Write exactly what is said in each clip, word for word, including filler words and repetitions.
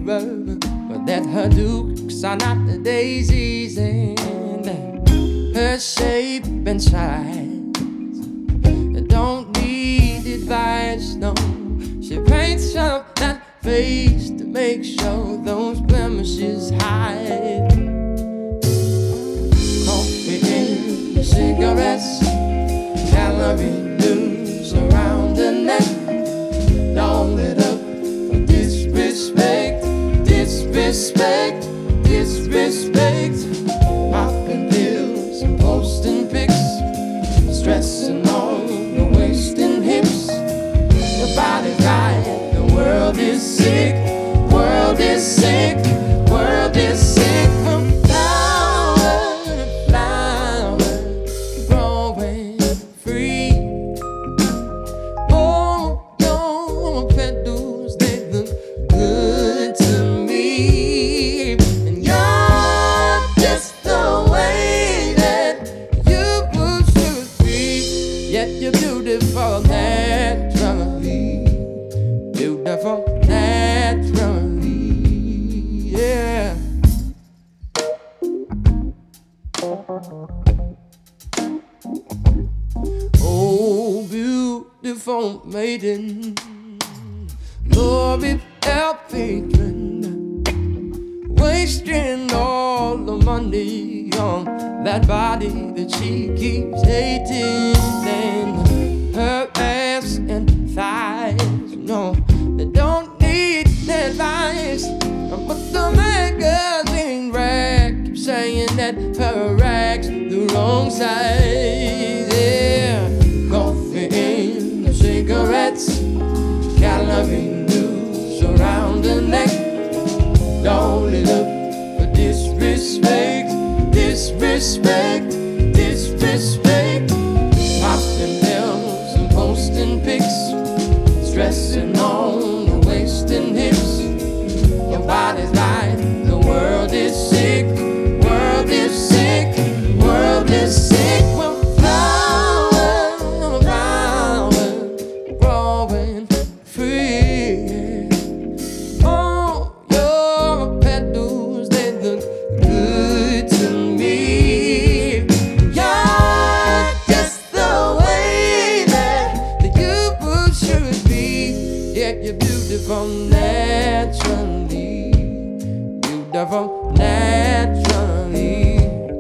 road, but that her dukes are not the daisies, and her shape and size don't need advice, no. She paints up that face to make sure those blemishes hide. Coffee and cigarettes, calorie news around the neck, don't let up for disrespect, disrespect, disrespect. Popping pills and posting pics, stressing on the waist and hips. The body's right, the world is sick, world is sick, world is sick. From flower to flower, growing free. Oh, your petals, they look good to me. And you're just the way that you should be. Yet you're beautiful naturally, beautiful naturally, yeah. Oh, beautiful maiden, glory help patron, wasting all the money on that body that she keeps hating. And her ass and thighs, no, they don't need advice. But the magazine rack keeps saying that her rack's the wrong size, yeah. Coffee and cigarettes, calorie news around the neck, don't it up for disrespect, disrespect, disrespect. Popping pills and posting pics, stressing on the waist and hips. Your body's right, the world is sick, world is sick, world is sick. Well, flower, flower, growing free. Oh, your petals, they look good to me. You're just the way that you should be. Yeah, you're beautiful naturally, beautiful naturally.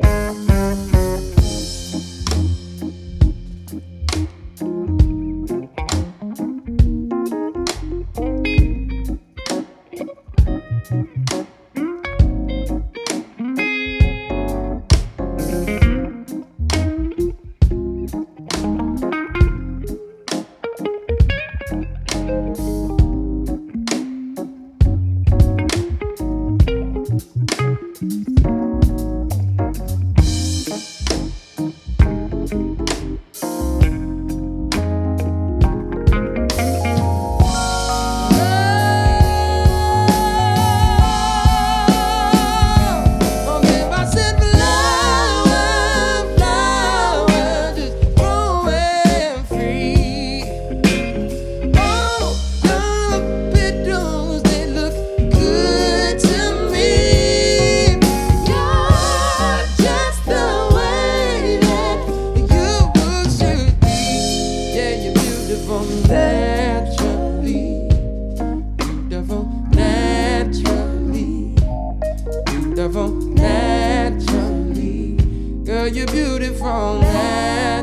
Naturally, beautiful naturally, beautiful naturally. Girl, you're beautiful naturally.